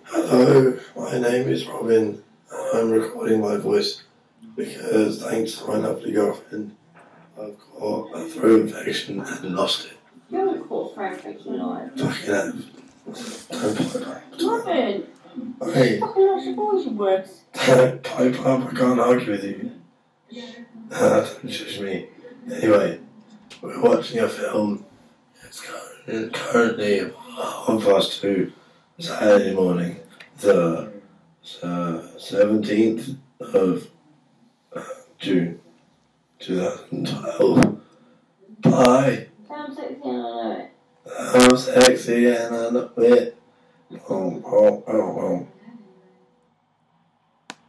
Hello, my name is Robin, and I'm recording my voice because, thanks to my lovely girlfriend, I've got a throat infection and lost it. You haven't caught throat infection alive. Fucking hell. Don't play up. Robin! Hey, Fucking lost your voice, you words. don't pipe up, I can't argue with you. Don't judge me. Anyway, we're watching a film. It's currently 2:30 Saturday morning, the 17th of June 2012. Bye. I'm sexy and I know it. I'm sexy and I know it.